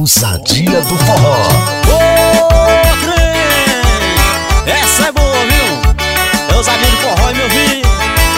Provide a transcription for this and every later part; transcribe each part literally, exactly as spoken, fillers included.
Ousadia do forró. Ô, trem! Essa é boa, viu? É ousadia do forró, meu filho.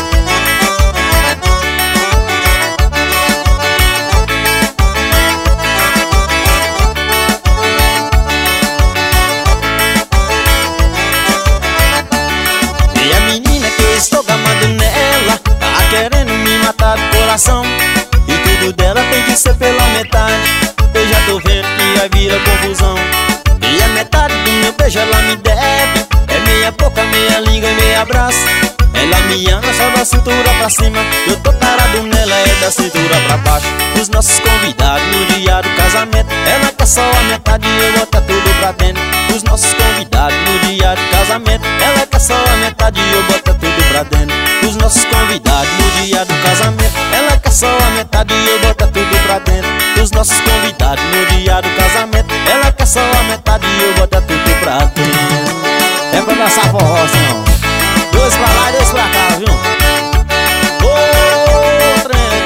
E a menina que eu estou gamado nela tá querendo me matar do coração. E tudo dela tem que ser pela metade. Eu já tô vendo que vai virar confusão. E a metade do meu beijo ela me deve. É meia boca, meia língua e meia abraço. Ela me ama só da cintura pra cima. Eu tô parado nela, é da cintura pra baixo. Os nossos convidados no dia do casamento, ela quer só a metade e eu boto tudo pra dentro. Os nossos convidados no dia do casamento, ela quer só a metade e eu boto tudo pra dentro. Os nossos convidados no dia do casamento, ela quer só a metade e eu boto tudo pra dentro. Os nossos convidados no dia do casamento, ela quer só a metade e eu boto tudo pra dentro. É pra dançar forrozão. Dois pra lá e dois pra cá, viu? Ô, trem!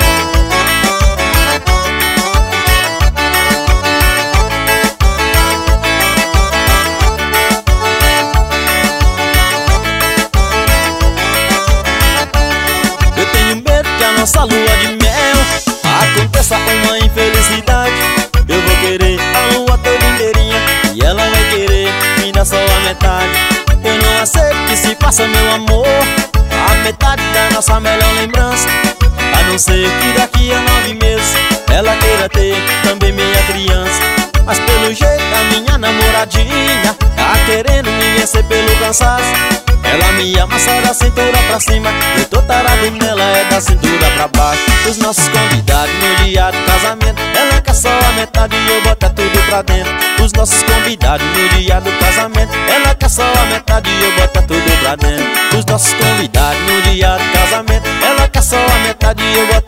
Eu tenho medo que a nossa lua de mel aconteça uma infelicidade. Eu vou querer a lua toda inteirinha e ela vai querer me dar só a metade. Eu não aceito que se faça, meu amor, a metade da nossa melhor lembrança. A não ser que daqui a nove meses ela queira ter também minha criança. Mas pelo jeito a minha namoradinha tá querendo me vencer pelo cansaço. Ela me ama só da cintura pra cima. Eu tô tarado nela, é da cintura pra baixo. Os nossos convidados no dia do casamento, ela quer só a metade e eu boto tudo pra dentro. Os nossos convidados no dia do casamento, ela quer só a metade e eu boto tudo pra dentro. Os nossos convidados no dia do casamento, ela quer só a metade e eu boto